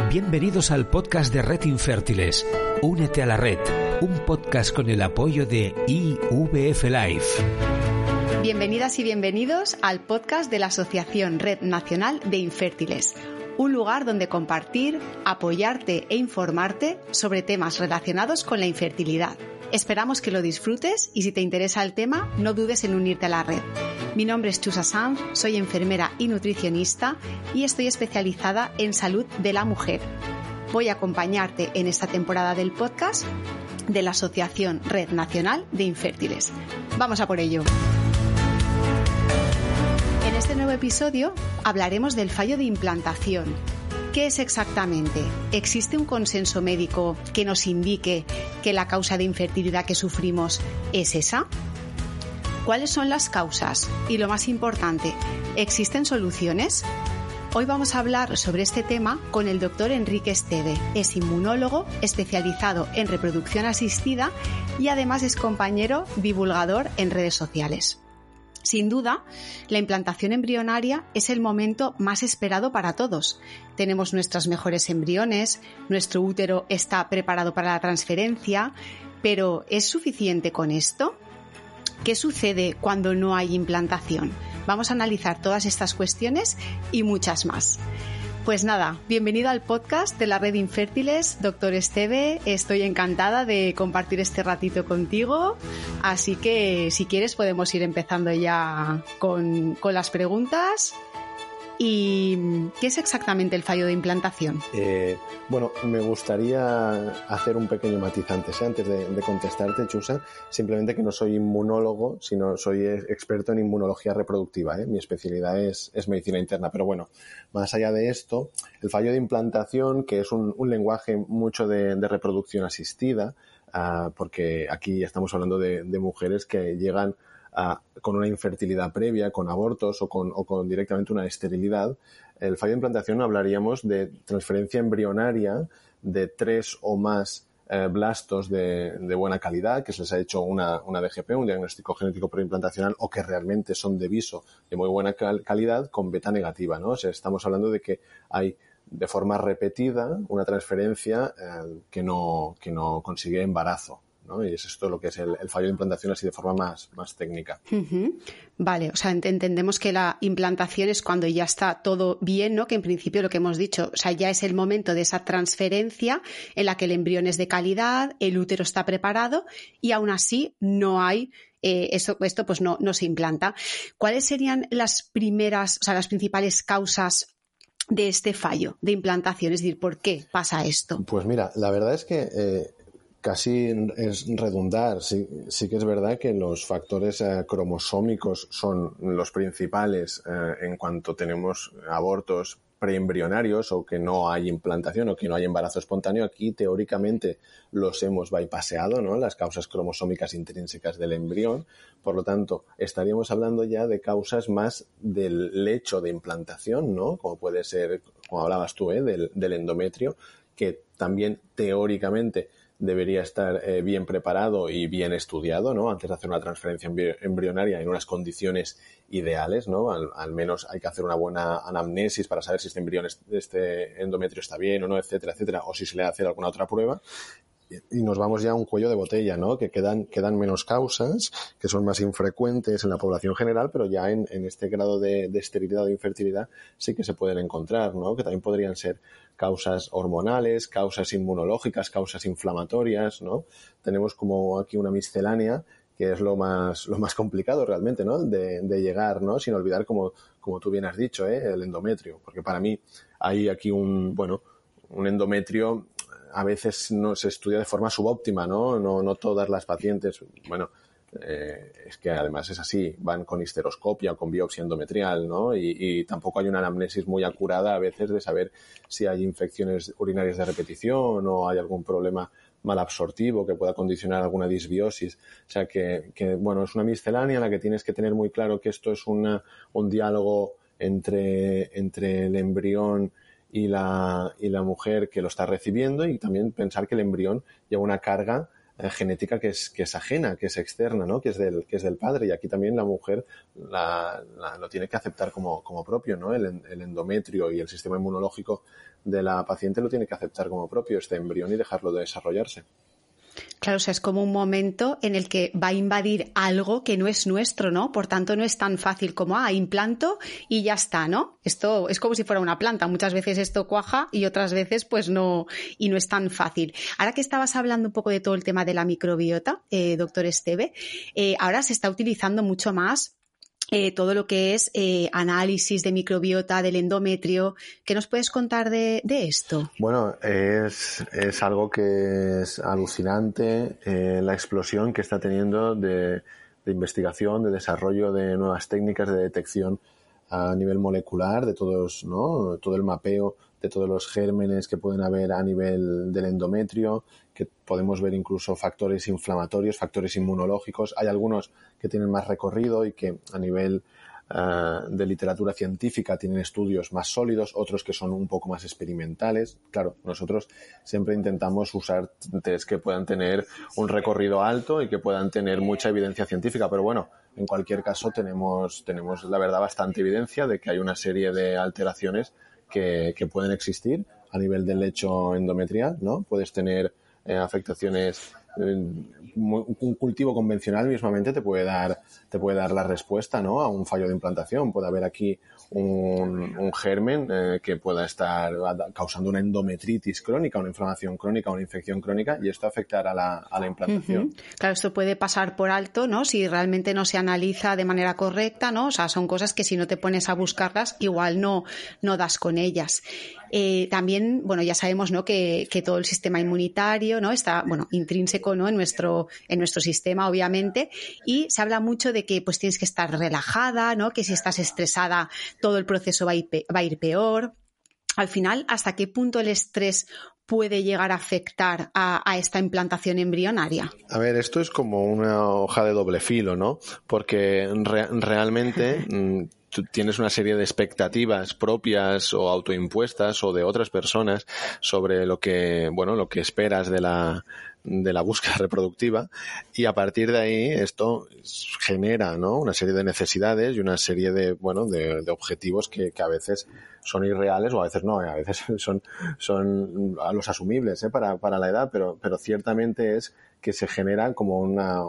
Bienvenidos al podcast de Red Infértiles. Únete a la red, un podcast con el apoyo de IVF Life. Bienvenidas y bienvenidos al podcast de la Asociación Red Nacional de Infértiles, un lugar donde compartir, apoyarte e informarte sobre temas relacionados con la infertilidad. Esperamos que lo disfrutes y si te interesa el tema, no dudes en unirte a la red. Mi nombre es Chusa Sanz, soy enfermera y nutricionista y estoy especializada en salud de la mujer. Voy a acompañarte en esta temporada del podcast de la Asociación Red Nacional de Infértiles. Vamos a por ello. En este nuevo episodio hablaremos del fallo de implantación. ¿Qué es exactamente? ¿Existe un consenso médico que nos indique que la causa de infertilidad que sufrimos es esa? ¿Cuáles son las causas? Y lo más importante, ¿existen soluciones? Hoy vamos a hablar sobre este tema con el doctor Enrique Esteve. Es inmunólogo especializado en reproducción asistida y además es compañero divulgador en redes sociales. Sin duda, la implantación embrionaria es el momento más esperado para todos. Tenemos nuestros mejores embriones, nuestro útero está preparado para la transferencia, pero ¿es suficiente con esto? ¿Qué sucede cuando no hay implantación? Vamos a analizar todas estas cuestiones y muchas más. Pues nada, bienvenido al podcast de la Red Infértiles, doctor Esteve. Estoy encantada de compartir este ratito contigo, así que si quieres podemos ir empezando ya con las preguntas. ¿Y qué es exactamente el fallo de implantación? Bueno, me gustaría hacer un pequeño matiz antes de contestarte, Chusa. Simplemente que no soy inmunólogo, sino soy experto en inmunología reproductiva. Mi especialidad es medicina interna. Pero bueno, más allá de esto, el fallo de implantación, que es un lenguaje mucho de reproducción asistida, porque aquí estamos hablando de mujeres que llegan con una infertilidad previa, con abortos o con directamente una esterilidad. El fallo de implantación hablaríamos de transferencia embrionaria de 3 o más blastos de buena calidad, que se les ha hecho una DGP, un diagnóstico genético preimplantacional, o que realmente son de viso de muy buena calidad con beta negativa, ¿no? O sea, estamos hablando de que hay de forma repetida una transferencia que no consigue embarazo, ¿no? Y es esto lo que es el fallo de implantación así de forma más técnica. Uh-huh. Vale, o sea, entendemos que la implantación es cuando ya está todo bien, ¿no? Que en principio lo que hemos dicho, o sea, ya es el momento de esa transferencia en la que el embrión es de calidad, el útero está preparado y aún así no hay esto pues no se implanta. ¿Cuáles serían las primeras, o sea, las principales causas de este fallo de implantación? Es decir, ¿por qué pasa esto? Pues mira, la verdad es que casi es redundar. Sí que es verdad que los factores cromosómicos son los principales en cuanto tenemos abortos preembrionarios o que no hay implantación o que no hay embarazo espontáneo. Aquí teóricamente los hemos bypaseado, ¿no? Las causas cromosómicas intrínsecas del embrión. Por lo tanto, estaríamos hablando ya de causas más del hecho de implantación, ¿no? Como puede ser, como hablabas tú, del endometrio, que también teóricamente debería estar bien preparado y bien estudiado, ¿no? Antes de hacer una transferencia embrionaria en unas condiciones ideales, ¿no? Al menos hay que hacer una buena anamnesis para saber si este endometrio está bien o no, etcétera, etcétera, o si se le hace alguna otra prueba. Y nos vamos ya a un cuello de botella, ¿no? Que quedan menos causas, que son más infrecuentes en la población general, pero ya en este grado de esterilidad o de infertilidad sí que se pueden encontrar, ¿no? Que también podrían ser causas hormonales, causas inmunológicas, causas inflamatorias, ¿no? Tenemos como aquí una miscelánea que es lo más complicado realmente, ¿no? De llegar, ¿no? Sin olvidar, como tú bien has dicho, el endometrio, porque para mí hay aquí un endometrio a veces no se estudia de forma subóptima, ¿no? No todas las pacientes, bueno, es que además es así, van con histeroscopia o con biopsia endometrial, ¿no? Y tampoco hay una anamnesis muy acurada a veces de saber si hay infecciones urinarias de repetición o hay algún problema malabsortivo que pueda condicionar alguna disbiosis. O sea que bueno, es una miscelánea en la que tienes que tener muy claro que esto es un diálogo entre el embrión y la mujer que lo está recibiendo, y también pensar que el embrión lleva una carga genética que es ajena, que es externa, ¿no? Que es del padre, y aquí también la mujer lo tiene que aceptar como propio, ¿no? El endometrio y el sistema inmunológico de la paciente lo tiene que aceptar como propio, este embrión, y dejarlo de desarrollarse. Claro, o sea, es como un momento en el que va a invadir algo que no es nuestro, ¿no? Por tanto, no es tan fácil como, implanto y ya está, ¿no? Esto es como si fuera una planta. Muchas veces esto cuaja y otras veces pues no, y no es tan fácil. Ahora que estabas hablando un poco de todo el tema de la microbiota, doctor Esteve, ahora se está utilizando mucho más todo lo que es análisis de microbiota, del endometrio. ¿Qué nos puedes contar de esto? Bueno, es algo que es alucinante, la explosión que está teniendo de investigación, de desarrollo de nuevas técnicas de detección a nivel molecular, de todos, ¿no? Todo el mapeo de todos los gérmenes que pueden haber a nivel del endometrio, que podemos ver incluso factores inflamatorios, factores inmunológicos. Hay algunos que tienen más recorrido y que a nivel de literatura científica tienen estudios más sólidos, otros que son un poco más experimentales. Claro, nosotros siempre intentamos usar test que puedan tener un recorrido alto y que puedan tener mucha evidencia científica, pero bueno, en cualquier caso tenemos la verdad bastante evidencia de que hay una serie de alteraciones que pueden existir a nivel del lecho endometrial, ¿no? Puedes tener afectaciones. Un cultivo convencional mismamente te puede dar la respuesta, ¿no? A un fallo de implantación. Puede haber aquí un germen que pueda estar causando una endometritis crónica, una inflamación crónica, una infección crónica, y esto afectar a la implantación. Claro, esto puede pasar por alto, ¿no? Si realmente no se analiza de manera correcta, ¿no? O sea, son cosas que si no te pones a buscarlas, igual no das con ellas. También, bueno, ya sabemos, ¿no? Que todo el sistema inmunitario, ¿no? Está, bueno, intrínseco, ¿no? En nuestro sistema, obviamente, y se habla mucho de que pues tienes que estar relajada, ¿no? Que si estás estresada, todo el proceso va a ir peor. Al final, ¿hasta qué punto el estrés puede llegar a afectar a esta implantación embrionaria? A ver, esto es como una hoja de doble filo, ¿no? Porque realmente tú tienes una serie de expectativas propias o autoimpuestas o de otras personas sobre lo que esperas de la búsqueda reproductiva, y a partir de ahí esto genera, ¿no? Una serie de necesidades y una serie de objetivos que a veces son irreales o a veces no, a veces son a los asumibles para la edad, pero ciertamente es que se genera como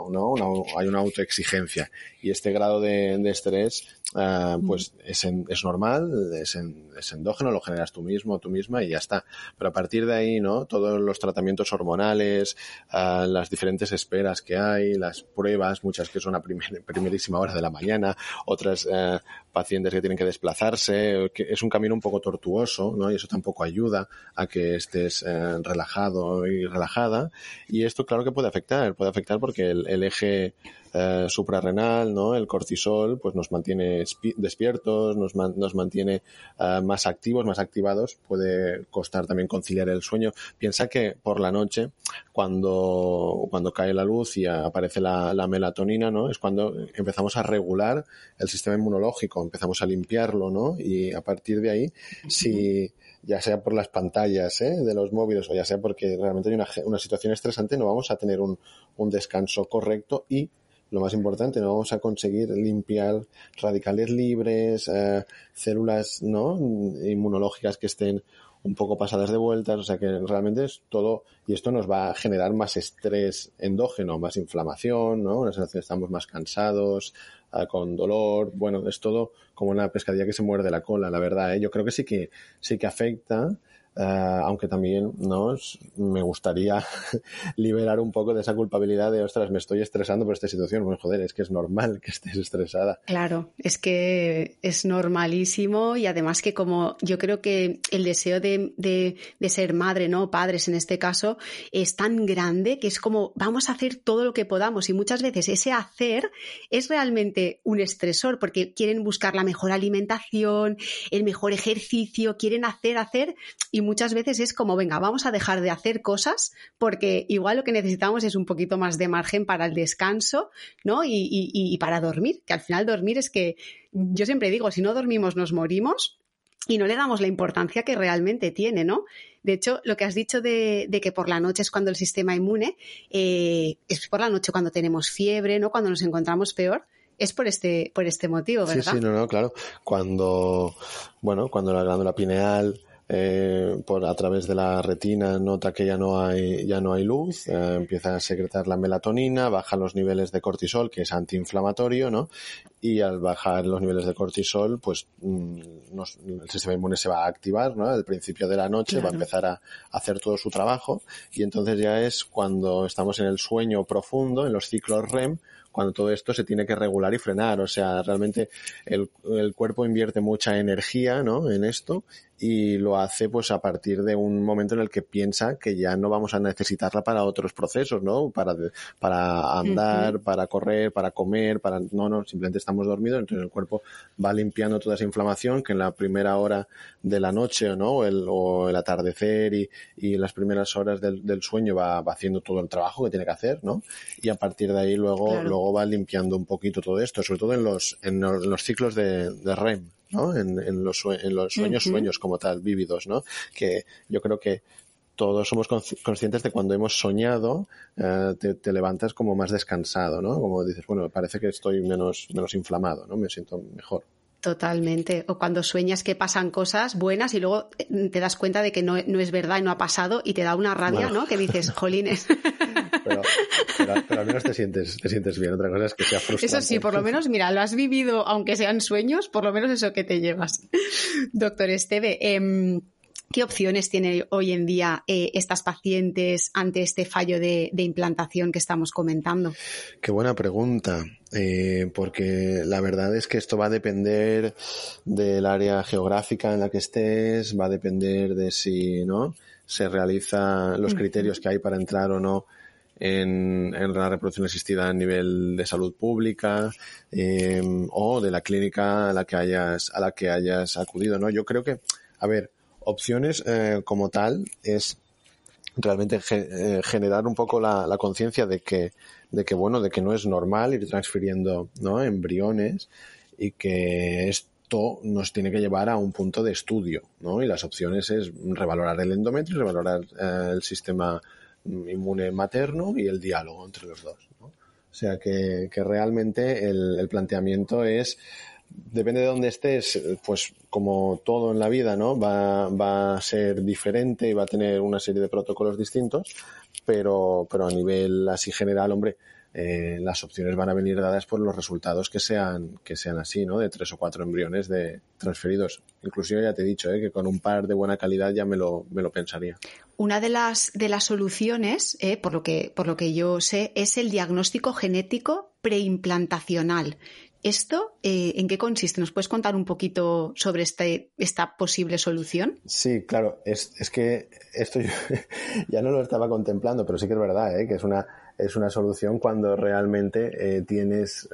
hay una autoexigencia, y este grado de estrés pues es normal, es endógeno, lo generas tú mismo o tú misma y ya está. Pero a partir de ahí, ¿no? Todos los tratamientos hormonales, las diferentes esperas que hay, las pruebas, muchas que son a primerísima hora de la mañana, otras pacientes que tienen que desplazarse, que es un camino un poco tortuoso, ¿no? Y eso tampoco ayuda a que estés relajado y relajada, y esto claro que puede afectar porque el eje suprarrenal, ¿no? El cortisol, pues nos mantiene despiertos, nos mantiene más activos, más activados. Puede costar también conciliar el sueño. Piensa que por la noche, cuando cae la luz y aparece la melatonina, ¿no? Es cuando empezamos a regular el sistema inmunológico, empezamos a limpiarlo, ¿no? Y a partir de ahí, si ya sea por las pantallas de los móviles o ya sea porque realmente hay una situación estresante, no vamos a tener un descanso correcto y, lo más importante, no vamos a conseguir limpiar radicales libres, células, ¿no? Inmunológicas que estén un poco pasadas de vueltas, o sea que realmente es todo, y esto nos va a generar más estrés endógeno, más inflamación, ¿no? Una sensación de estamos más cansados, con dolor, bueno, es todo como una pescadilla que se muerde la cola, la verdad, Yo creo que sí que afecta, aunque también, ¿no? Me gustaría liberar un poco de esa culpabilidad de, ostras, me estoy estresando por esta situación. Bueno, joder, es que es normal que estés estresada. Claro, es que es normalísimo, y además que como yo creo que el deseo de ser madre, ¿no? Padres en este caso, es tan grande que es como vamos a hacer todo lo que podamos, y muchas veces ese hacer es realmente un estresor porque quieren buscar la mejor alimentación, el mejor ejercicio, quieren hacer, y muchas veces es como, venga, vamos a dejar de hacer cosas porque igual lo que necesitamos es un poquito más de margen para el descanso, ¿no? Y para dormir, que al final dormir es que, yo siempre digo, si no dormimos nos morimos y no le damos la importancia que realmente tiene, ¿no? De hecho, lo que has dicho de que por la noche es cuando el sistema inmune, es por la noche cuando tenemos fiebre, ¿no? Cuando nos encontramos peor. Es por este motivo, ¿verdad? Sí, no, claro. Cuando la glándula pineal a través de la retina nota que ya no hay luz, empieza a secretar la melatonina, bajan los niveles de cortisol, que es antiinflamatorio, ¿no? Y al bajar los niveles de cortisol, pues el sistema inmune se va a activar, ¿no? Al principio de la noche va a empezar a hacer todo su trabajo, y entonces ya es cuando estamos en el sueño profundo, en los ciclos REM, cuando todo esto se tiene que regular y frenar. O sea, realmente el cuerpo invierte mucha energía, ¿no?, en esto, y lo hace pues a partir de un momento en el que piensa que ya no vamos a necesitarla para otros procesos, ¿no? Para andar, para correr, para comer, no, simplemente estamos dormidos, entonces el cuerpo va limpiando toda esa inflamación que en la primera hora de la noche, ¿no?, o el atardecer y las primeras horas del sueño va haciendo todo el trabajo que tiene que hacer, ¿no? Y a partir de ahí luego va limpiando un poquito todo esto, sobre todo en los ciclos de REM, ¿no? En los sueños como tal, vívidos, ¿no? Que yo creo que todos somos conscientes de cuando hemos soñado, te levantas como más descansado, ¿no? Como dices, bueno, parece que estoy menos inflamado, ¿no? Me siento mejor. Totalmente. O cuando sueñas que pasan cosas buenas y luego te das cuenta de que no es verdad y no ha pasado y te da una rabia, bueno, ¿no? Que dices, jolines. Pero al menos te sientes bien. Otra cosa es que sea frustrante. Eso sí, por lo menos, mira, lo has vivido, aunque sean sueños, por lo menos eso que te llevas. Doctor Esteve, ¿qué opciones tienen hoy en día estas pacientes ante este fallo de implantación que estamos comentando? Qué buena pregunta, porque la verdad es que esto va a depender del área geográfica en la que estés, va a depender de si, ¿no?, se realizan los criterios que hay para entrar o no en la reproducción asistida a nivel de salud pública, o de la clínica a la que hayas acudido, ¿no? Yo creo que, a ver, opciones como tal es realmente generar un poco la conciencia de que no es normal ir transfiriendo, ¿no?, embriones, y que esto nos tiene que llevar a un punto de estudio, ¿no? Y las opciones es revalorar el endometrio, revalorar el sistema inmune materno y el diálogo entre los dos, ¿no? O sea que realmente el planteamiento es, depende de dónde estés, pues como todo en la vida, ¿no?, va a ser diferente y va a tener una serie de protocolos distintos, pero a nivel así general, hombre, las opciones van a venir dadas por los resultados que sean así, ¿no?, de 3 o 4 embriones transferidos. Inclusive ya te he dicho, que con un par de buena calidad ya me lo pensaría. Una de las soluciones, por lo que yo sé, es el diagnóstico genético preimplantacional. ¿Esto en qué consiste? ¿Nos puedes contar un poquito sobre esta posible solución? Sí, claro. Es que esto yo ya no lo estaba contemplando, pero sí que es verdad, que es una solución cuando realmente tienes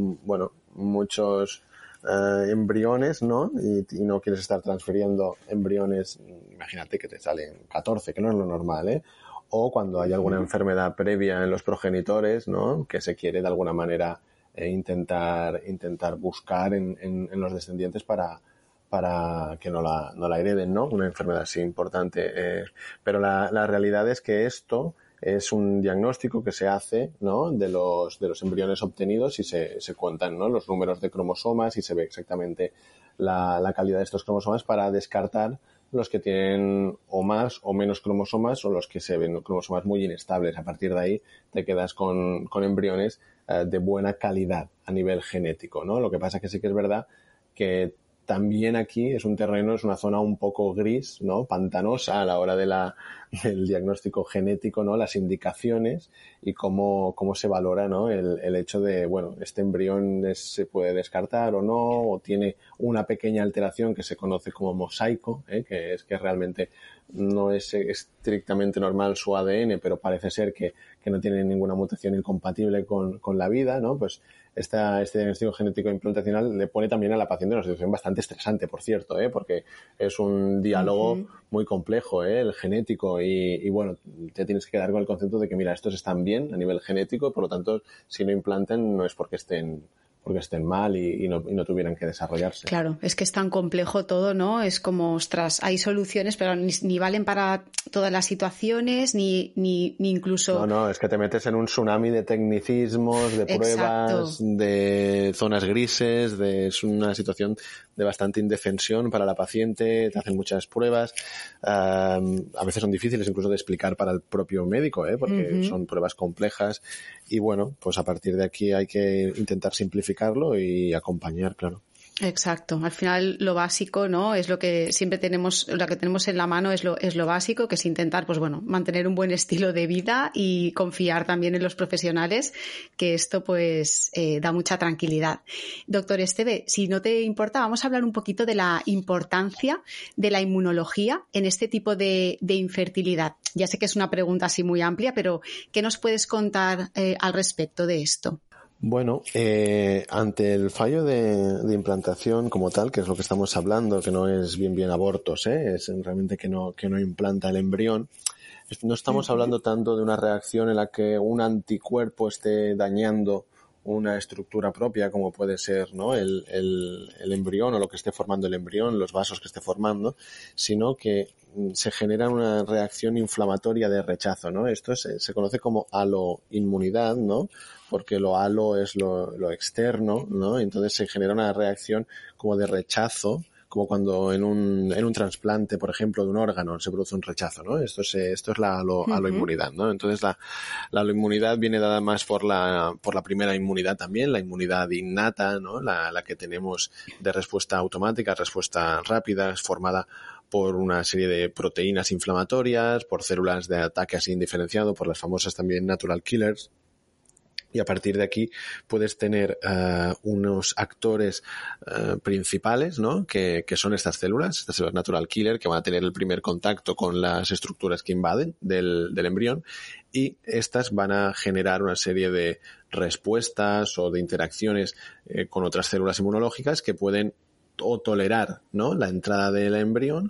muchos embriones, ¿no? Y no quieres estar transfiriendo embriones, imagínate que te salen 14, que no es lo normal, o cuando hay alguna enfermedad previa en los progenitores, ¿no?, que se quiere de alguna manera intentar buscar en los descendientes para que no la hereden, ¿no?, una enfermedad así importante. Pero la realidad es que esto es un diagnóstico que se hace, ¿no?, de los embriones obtenidos, y se cuentan, ¿no?, los números de cromosomas y se ve exactamente la calidad de estos cromosomas para descartar los que tienen o más o menos cromosomas, o los que se ven cromosomas muy inestables. A partir de ahí te quedas con embriones de buena calidad a nivel genético, ¿no? Lo que pasa es que sí que es verdad que también aquí es una zona un poco gris, ¿no?, pantanosa a la hora del diagnóstico genético, ¿no?, las indicaciones y cómo se valora, ¿no?, el hecho de, bueno, este embrión se puede descartar o no, o tiene una pequeña alteración que se conoce como mosaico, que es que realmente no es estrictamente normal su ADN, pero parece ser que no tiene ninguna mutación incompatible con la vida, ¿no? Pues este diagnóstico genético implantacional le pone también a la paciente una situación bastante estresante, por cierto, porque es un diálogo muy complejo, el genético, y bueno, te tienes que quedar con el concepto de que, mira, estos están bien a nivel genético, por lo tanto, si no implantan no es porque estén estén mal y no tuvieran que desarrollarse. Claro, es que es tan complejo todo, ¿no? Es como, ostras, hay soluciones, pero ni valen para todas las situaciones, ni incluso... No, es que te metes en un tsunami de tecnicismos, de pruebas, de zonas grises, es una situación de bastante indefensión para la paciente, te hacen muchas pruebas, a veces son difíciles incluso de explicar para el propio médico, porque son pruebas complejas y bueno, pues a partir de aquí hay que intentar simplificarlo y acompañar, claro. Exacto. Al final lo básico, ¿no? Es lo que siempre tenemos, lo que tenemos en la mano es lo básico, que es intentar, pues bueno, mantener un buen estilo de vida y confiar también en los profesionales, que esto pues da mucha tranquilidad. Doctor Esteve, si no te importa, vamos a hablar un poquito de la importancia de la inmunología en este tipo de infertilidad. Ya sé que es una pregunta así muy amplia, pero ¿qué nos puedes contar al respecto de esto? Bueno, ante el fallo de implantación como tal, que es lo que estamos hablando, que no es bien abortos, es realmente que no implanta el embrión, no estamos hablando tanto de una reacción en la que un anticuerpo esté dañando una estructura propia como puede ser, ¿no?, el embrión o lo que esté formando el embrión, los vasos que esté formando, sino que se genera una reacción inflamatoria de rechazo, ¿no? Esto se conoce como aloinmunidad, ¿no?, porque lo halo es lo externo, ¿no? Entonces se genera una reacción como de rechazo, como cuando en un trasplante, por ejemplo, de un órgano se produce un rechazo, ¿no? Esto es la aloinmunidad, ¿no? Entonces la aloinmunidad viene dada más por la primera inmunidad también, la inmunidad innata, ¿no? La que tenemos de respuesta automática, respuesta rápida, es formada por una serie de proteínas inflamatorias, por células de ataque así indiferenciado, por las famosas también natural killers. Y a partir de aquí puedes tener unos actores principales, ¿no?, que son estas células natural killer, que van a tener el primer contacto con las estructuras que invaden del embrión, y estas van a generar una serie de respuestas o de interacciones con otras células inmunológicas que pueden o tolerar, ¿no?, la entrada del embrión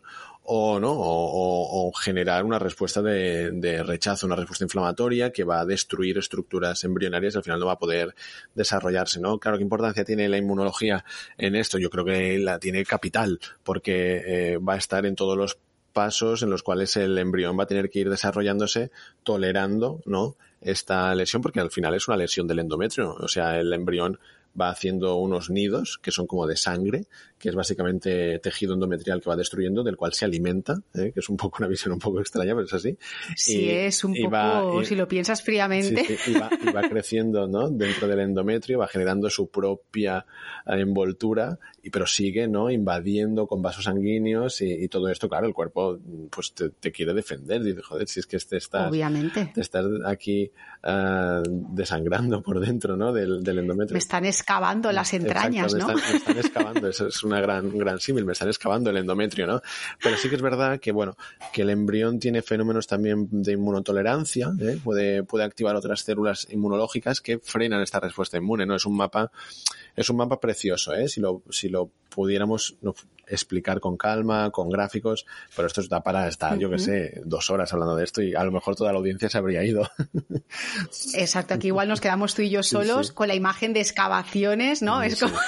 o generar una respuesta de rechazo, una respuesta inflamatoria que va a destruir estructuras embrionarias y al final no va a poder desarrollarse, ¿no? Claro, ¿qué importancia tiene la inmunología en esto? Yo creo que la tiene capital, porque va a estar en todos los pasos en los cuales el embrión va a tener que ir desarrollándose tolerando, ¿no?, esta lesión, porque al final es una lesión del endometrio, o sea, el embrión va haciendo unos nidos que son como de sangre, que es básicamente tejido endometrial que va destruyendo, del cual se alimenta, que es un poco una visión un poco extraña, pero es así. Sí, es un poco, si lo piensas fríamente. Sí, y va creciendo, ¿no?, dentro del endometrio, va generando su propia envoltura, pero sigue, ¿no?, invadiendo con vasos sanguíneos y todo esto, claro, el cuerpo pues te quiere defender, dice, joder, si es que obviamente te estás aquí desangrando por dentro, ¿no?, del endometrio. Me están excavando las entrañas. Exacto, ¿no? Me están excavando, eso es una gran símil, me están excavando el endometrio, ¿no? Pero sí que es verdad que, bueno, que el embrión tiene fenómenos también de inmunotolerancia, puede activar otras células inmunológicas que frenan esta respuesta inmune, ¿no? Es un mapa precioso, si lo pudiéramos explicar con calma, con gráficos, pero esto da para estar, yo que sé, 2 horas hablando de esto y a lo mejor toda la audiencia se habría ido. Exacto, aquí igual nos quedamos tú y yo solos con la imagen de excavaciones, ¿no? Es como...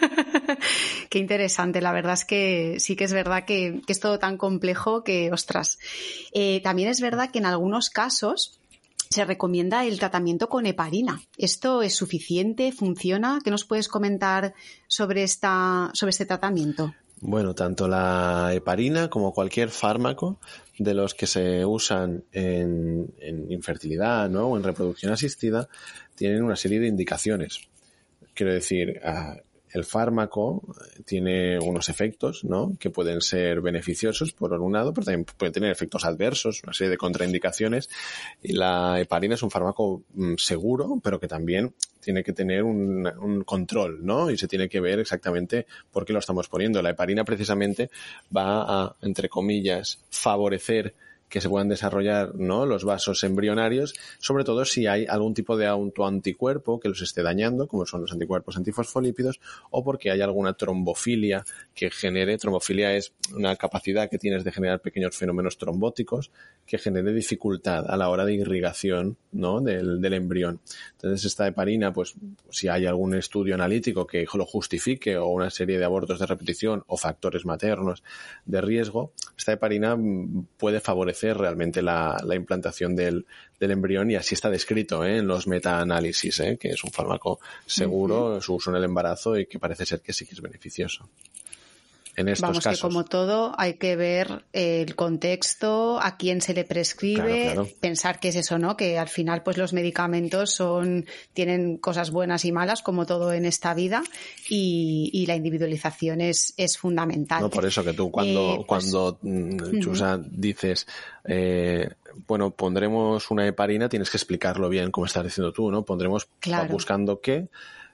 Qué interesante, la verdad es que sí que es verdad que es todo tan complejo que, ostras. También es verdad que en algunos casos se recomienda el tratamiento con heparina. ¿Esto es suficiente? ¿Funciona? ¿Qué nos puedes comentar sobre este tratamiento? Bueno, tanto la heparina como cualquier fármaco de los que se usan en infertilidad, ¿no?, o en reproducción asistida, tienen una serie de indicaciones. Quiero decir, el fármaco tiene unos efectos, ¿no?, que pueden ser beneficiosos por un lado, pero también pueden tener efectos adversos, una serie de contraindicaciones. Y la heparina es un fármaco seguro, pero que también tiene que tener un control, ¿no? Y se tiene que ver exactamente por qué lo estamos poniendo. La heparina precisamente va a, entre comillas, favorecer que se puedan desarrollar, ¿no?, los vasos embrionarios, sobre todo si hay algún tipo de autoanticuerpo que los esté dañando, como son los anticuerpos antifosfolípidos, o porque hay alguna trombofilia que genere. Trombofilia es una capacidad que tienes de generar pequeños fenómenos trombóticos que genere dificultad a la hora de irrigación, ¿no?, del embrión. Entonces, esta heparina, pues si hay algún estudio analítico que lo justifique, o una serie de abortos de repetición o factores maternos de riesgo, esta heparina puede favorecer realmente la implantación del embrión, y así está descrito en los metaanálisis, que es un fármaco seguro, su uso en el embarazo, y que parece ser que sí que es beneficioso. En estos casos. Que como todo hay que ver el contexto, a quién se le prescribe, claro. Pensar que es eso, ¿no? Que al final pues los medicamentos tienen cosas buenas y malas, como todo en esta vida, y la individualización es fundamental. No, por eso que tú cuando Chusa, dices bueno, pondremos una heparina, tienes que explicarlo bien, como estás diciendo tú, ¿no? Pondremos buscando qué,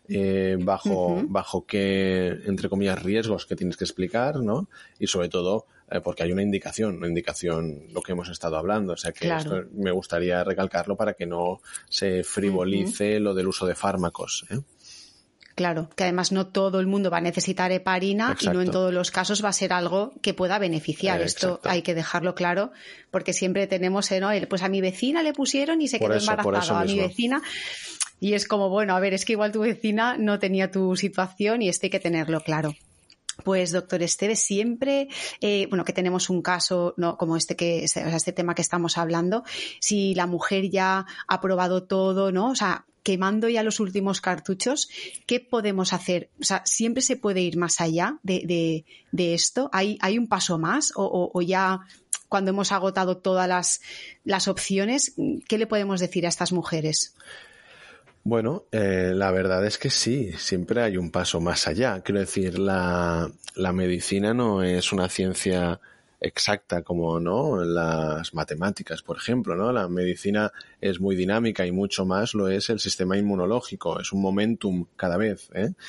bajo qué, entre comillas, riesgos que tienes que explicar, ¿no? Y sobre todo porque hay una indicación, lo que hemos estado hablando. O sea que esto me gustaría recalcarlo para que no se frivolice lo del uso de fármacos, Claro, que además no todo el mundo va a necesitar heparina. Exacto. Y no en todos los casos va a ser algo que pueda beneficiar. Esto hay que dejarlo claro, porque siempre tenemos, pues a mi vecina le pusieron y se quedó embarazada, a mi vecina. Y es como, bueno, a ver, es que igual tu vecina no tenía tu situación, y esto hay que tenerlo claro. Pues, doctor Esteve, siempre, que tenemos un caso, ¿no?, como este tema que estamos hablando, si la mujer ya ha probado todo, ¿no?, o sea, quemando ya los últimos cartuchos, ¿qué podemos hacer? O sea, ¿siempre se puede ir más allá de esto? ¿Hay un paso más? ¿O ya cuando hemos agotado todas las opciones, qué le podemos decir a estas mujeres? Bueno, la verdad es que sí, siempre hay un paso más allá. Quiero decir, la medicina no es una ciencia exacta como, ¿no?, las matemáticas, por ejemplo, ¿no? La medicina es muy dinámica, y mucho más lo es el sistema inmunológico. Es un momentum cada vez,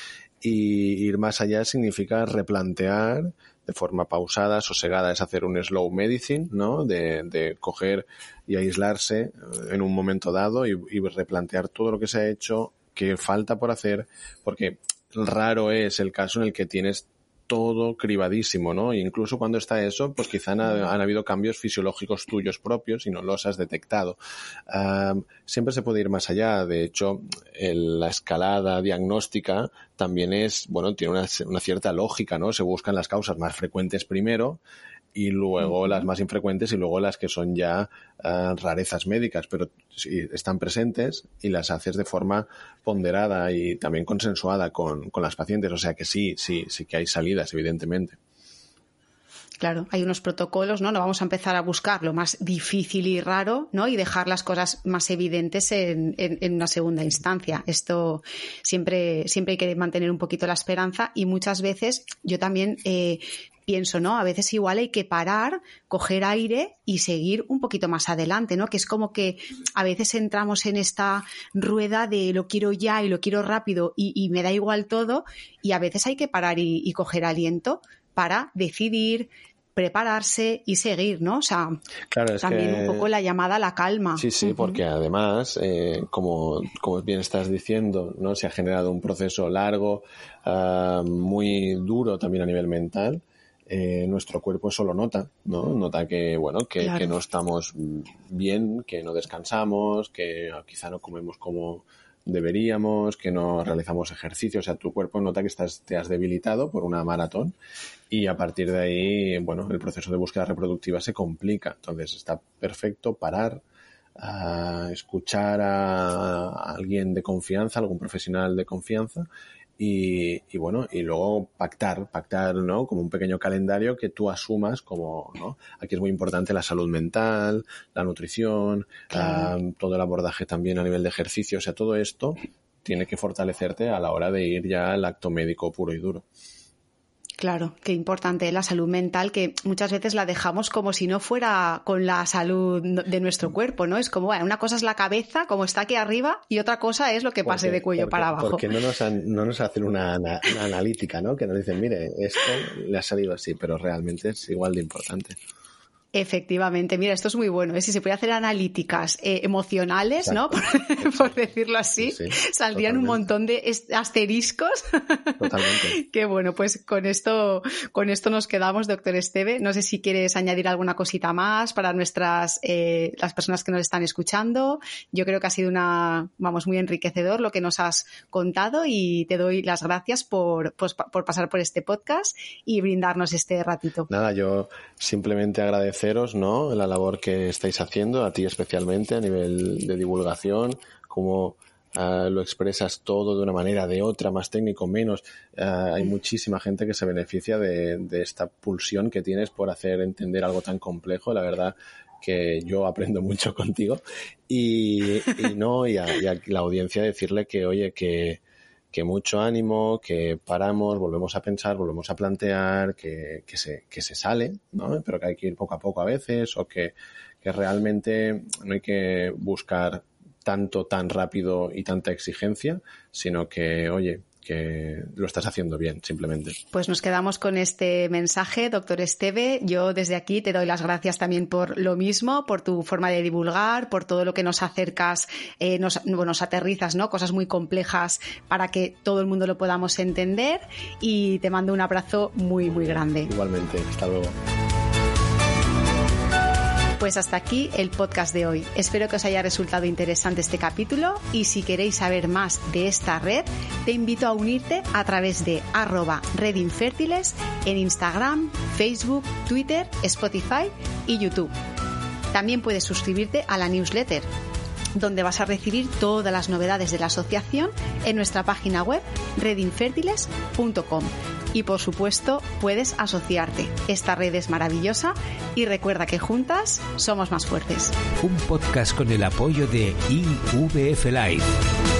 Y ir más allá significa replantear de forma pausada, sosegada, es hacer un slow medicine, ¿no?, de coger y aislarse en un momento dado y replantear todo lo que se ha hecho, qué falta por hacer, porque raro es el caso en el que tienes todo cribadísimo, ¿no? E incluso cuando está eso, pues quizá han habido cambios fisiológicos tuyos propios y no los has detectado. Siempre se puede ir más allá. De hecho, la escalada diagnóstica también tiene una cierta lógica, ¿no? Se buscan las causas más frecuentes primero, y luego las más infrecuentes, y luego las que son ya rarezas médicas, pero sí están presentes, y las haces de forma ponderada y también consensuada con las pacientes. O sea que sí que hay salidas, evidentemente. Claro, hay unos protocolos, ¿no? No vamos a empezar a buscar lo más difícil y raro, ¿no?, y dejar las cosas más evidentes en una segunda instancia. Esto siempre hay que mantener un poquito la esperanza, y muchas veces yo también pienso, ¿no?, a veces igual hay que parar, coger aire y seguir un poquito más adelante, ¿no? Que es como que a veces entramos en esta rueda de lo quiero ya y lo quiero rápido y me da igual todo, y a veces hay que parar y coger aliento para decidir, prepararse y seguir, ¿no? O sea, claro, también un poco la llamada a la calma. Sí, porque además, como bien estás diciendo, ¿no?, se ha generado un proceso largo, muy duro también a nivel mental. Nuestro cuerpo eso lo nota, ¿no? Nota que no estamos bien, que no descansamos, que quizá no comemos como deberíamos, que no realizamos ejercicio. O sea, tu cuerpo nota que te has debilitado por una maratón, y a partir de ahí, el proceso de búsqueda reproductiva se complica. Entonces está perfecto parar, escuchar a alguien de confianza, algún profesional de confianza, y luego pactar, ¿no?, como un pequeño calendario que tú asumas como, ¿no? Aquí es muy importante la salud mental, la nutrición, todo el abordaje también a nivel de ejercicio. O sea, todo esto tiene que fortalecerte a la hora de ir ya al acto médico puro y duro. Claro, qué importante la salud mental, que muchas veces la dejamos como si no fuera con la salud de nuestro cuerpo, ¿no? Es como, una cosa es la cabeza, como está aquí arriba, y otra cosa es lo que pase de cuello para abajo. Porque no nos hacen una analítica, ¿no? Que nos dicen, mire, esto le ha salido así, pero realmente es igual de importante. Efectivamente, mira, esto es muy bueno, ¿eh? Si se puede hacer analíticas emocionales, exacto, ¿no? Por decirlo así, sí, saldrían totalmente un montón de asteriscos. Totalmente. Qué bueno, pues con esto nos quedamos, doctor Esteve. No sé si quieres añadir alguna cosita más para las personas que nos están escuchando. Yo creo que ha sido muy enriquecedor lo que nos has contado y te doy las gracias por pasar por este podcast y brindarnos este ratito. Nada, yo simplemente agradeceros, ¿no?, la labor que estáis haciendo, a ti especialmente a nivel de divulgación, cómo lo expresas todo de una manera, de otra, más técnico, menos. Hay muchísima gente que se beneficia de esta pulsión que tienes por hacer entender algo tan complejo. La verdad que yo aprendo mucho contigo y a la audiencia decirle que, oye, que mucho ánimo, que paramos, volvemos a pensar, volvemos a plantear, que se sale, ¿no? Pero que hay que ir poco a poco a veces, o que realmente no hay que buscar tanto, tan rápido y tanta exigencia, sino que, oye, que lo estás haciendo bien, simplemente. Pues nos quedamos con este mensaje, doctor Esteve. Yo desde aquí te doy las gracias también por lo mismo, por tu forma de divulgar, por todo lo que nos acercas, nos aterrizas, ¿no?, cosas muy complejas para que todo el mundo lo podamos entender, y te mando un abrazo muy, muy grande. Igualmente, hasta luego. Pues hasta aquí el podcast de hoy. Espero que os haya resultado interesante este capítulo, y si queréis saber más de esta red, te invito a unirte a través de @redinfertiles en Instagram, Facebook, Twitter, Spotify y YouTube. También puedes suscribirte a la newsletter, donde vas a recibir todas las novedades de la asociación en nuestra página web redinfertiles.com. Y por supuesto, puedes asociarte. Esta red es maravillosa y recuerda que juntas somos más fuertes. Un podcast con el apoyo de IVF Live.